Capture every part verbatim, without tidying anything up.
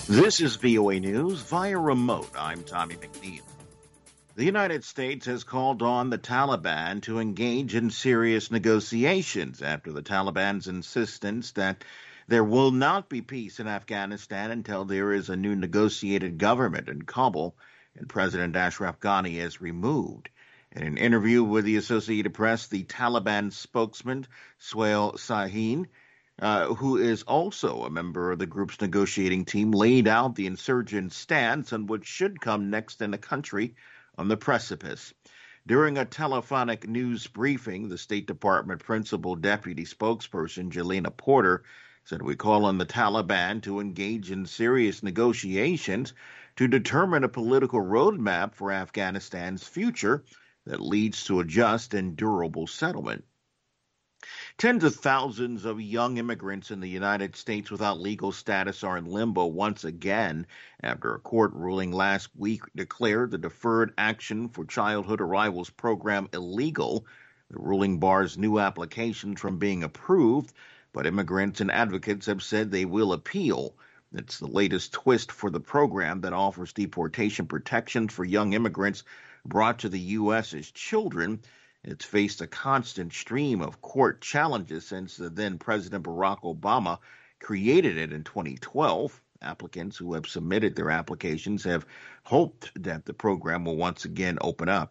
This is V O A News via remote. I'm Tommy McNeil. The United States has called on the Taliban to engage in serious negotiations after the Taliban's insistence that there will not be peace in Afghanistan until there is a new negotiated government in Kabul and President Ashraf Ghani is removed. In an interview with the Associated Press, the Taliban spokesman, Suhail Shaheen, Uh, who is also a member of the group's negotiating team, laid out the insurgent stance on what should come next in the country on the precipice. During a telephonic news briefing, the State Department principal deputy spokesperson, Jelena Porter, said, "We call on the Taliban to engage in serious negotiations to determine a political roadmap for Afghanistan's future that leads to a just and durable settlement." Tens of thousands of young immigrants in the United States without legal status are in limbo once again after a court ruling last week declared the Deferred Action for Childhood Arrivals program illegal. The ruling bars new applications from being approved, but immigrants and advocates have said they will appeal. It's the latest twist for the program that offers deportation protection for young immigrants brought to the U S as children. It's faced a constant stream of court challenges since the then President Barack Obama created it in twenty twelve. Applicants who have submitted their applications have hoped that the program will once again open up.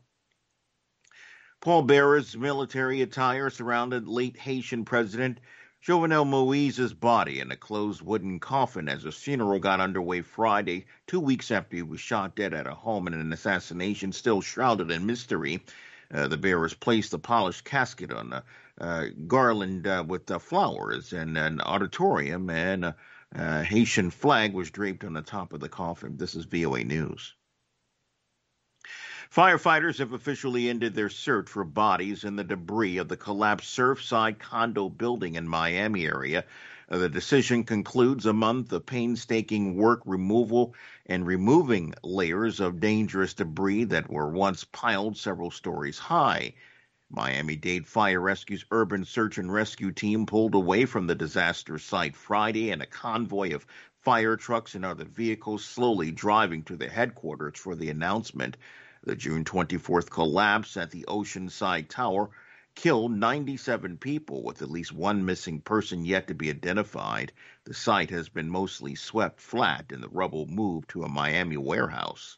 Pallbearers' military attire surrounded late Haitian President Jovenel Moise's body in a closed wooden coffin as his funeral got underway Friday, two weeks after he was shot dead at a home in an assassination still shrouded in mystery. Uh, the bearers placed a polished casket on a uh, garland uh, with uh, flowers in an auditorium, and a, a Haitian flag was draped on the top of the coffin. This is V O A News. Firefighters have officially ended their search for bodies in the debris of the collapsed Surfside condo building in Miami area. Uh, the decision concludes a month of painstaking work removal and removing layers of dangerous debris that were once piled several stories high. Miami-Dade Fire Rescue's urban search and rescue team pulled away from the disaster site Friday in a convoy of fire trucks and other vehicles slowly driving to the headquarters for the announcement. The June twenty-fourth collapse at the Oceanside Tower killed ninety-seven people, with at least one missing person yet to be identified. The site has been mostly swept flat and the rubble moved to a Miami warehouse.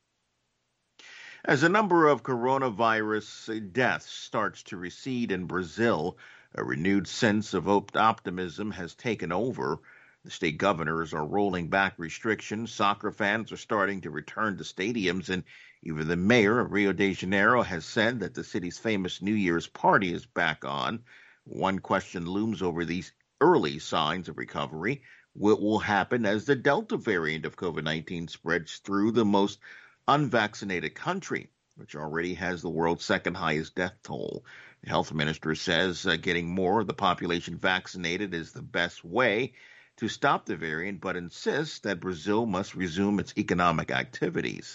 As the number of coronavirus deaths starts to recede in Brazil, a renewed sense of optimism has taken over. The state governors are rolling back restrictions, soccer fans are starting to return to stadiums, and even the mayor of Rio de Janeiro has said that the city's famous New Year's party is back on. One question looms over these early signs of recovery. What will happen as the Delta variant of COVID nineteen spreads through the most unvaccinated country, which already has the world's second highest death toll? The health minister says uh, getting more of the population vaccinated is the best way to stop the variant, but insists that Brazil must resume its economic activities.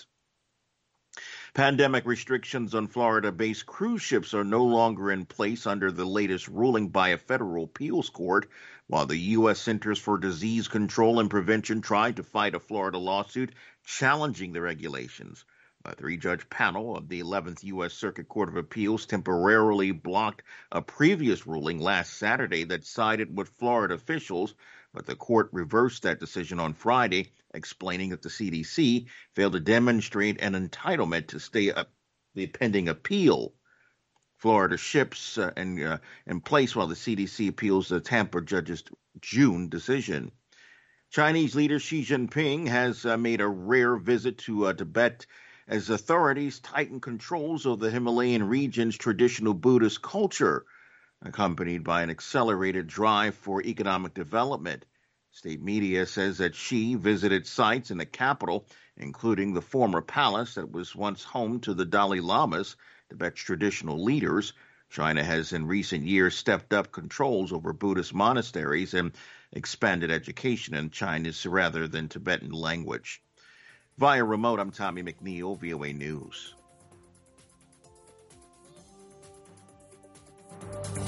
Pandemic restrictions on Florida-based cruise ships are no longer in place under the latest ruling by a federal appeals court, while the U S Centers for Disease Control and Prevention tried to fight a Florida lawsuit challenging the regulations. A three-judge panel of the eleventh U S Circuit Court of Appeals temporarily blocked a previous ruling last Saturday that sided with Florida officials, but the court reversed that decision on Friday, explaining that the C D C failed to demonstrate an entitlement to stay up the pending appeal. Florida ships uh, in, uh, in place while the C D C appeals the Tampa judge's June decision. Chinese leader Xi Jinping has uh, made a rare visit to uh, Tibet as authorities tighten controls of the Himalayan region's traditional Buddhist culture, accompanied by an accelerated drive for economic development. State media says that Xi visited sites in the capital, including the former palace that was once home to the Dalai Lamas, Tibet's traditional leaders. China has in recent years stepped up controls over Buddhist monasteries and expanded education in Chinese rather than Tibetan language. Via remote, I'm Tommy McNeil, V O A News.